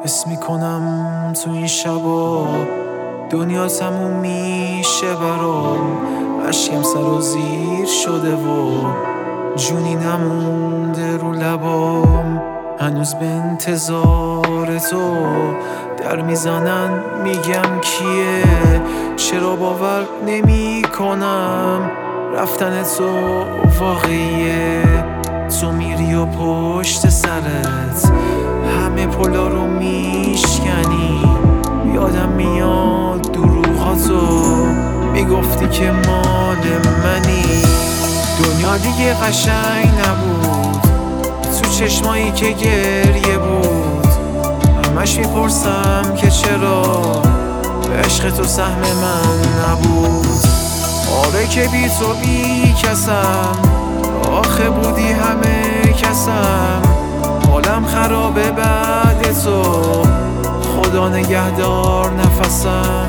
حس میکنم تو این شبا دنیا تموم میشه برام. اشکم سر و زیر شده و جونی نمونده رو لبام. هنوز به انتظار تو در میزنن میگم کیه. چرا باور نمی کنم رفتن تو واقعیه. تو میری و پشت سرت همه پلا رو میشکنی. یادم میاد دروغاتو میگفتی که مال منی. دنیا دیگه قشنگ نبود تو چشمایی که گریه بود. همش میپرسم که چرا عشق تو سهم من نبود. آره که بی تو بی کسم، آخه بودی همه کسم. حالم خرابه بعد تو، خدا نگهدار نفسم.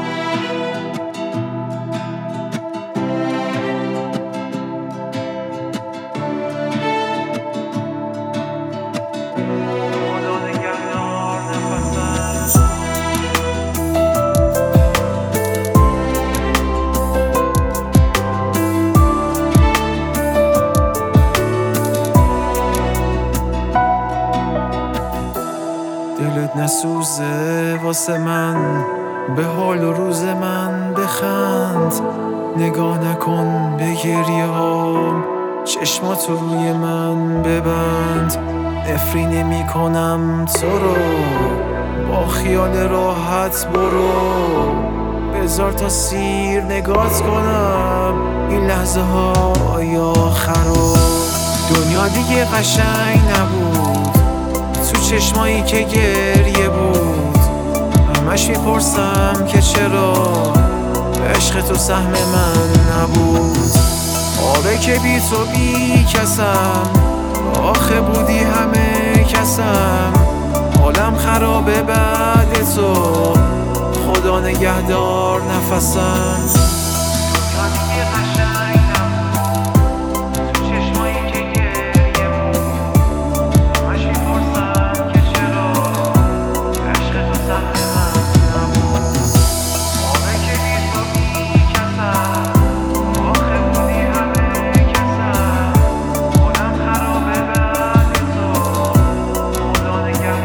دلت نسوزه واسه من، به حال و روز من بخند. نگاه نکن به گریه هام، چشماتو روی من ببند. نفری نمی کنم تو رو، با خیال راحت برو. بذار تا سیر نگات کنم این لحظه های آخرو. دنیا دیگه قشنگ نبود تو چشمایی که گریه بود. همش میپرسم که چرا عشق تو سهم من نبود. آره که بی تو بی کسم، آخه بودی همه کسم. حالم خرابه بعد تو، خدا نگهدار نفسم.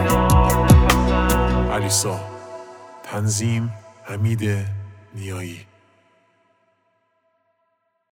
علیسا، تنظیم حمید نیایی.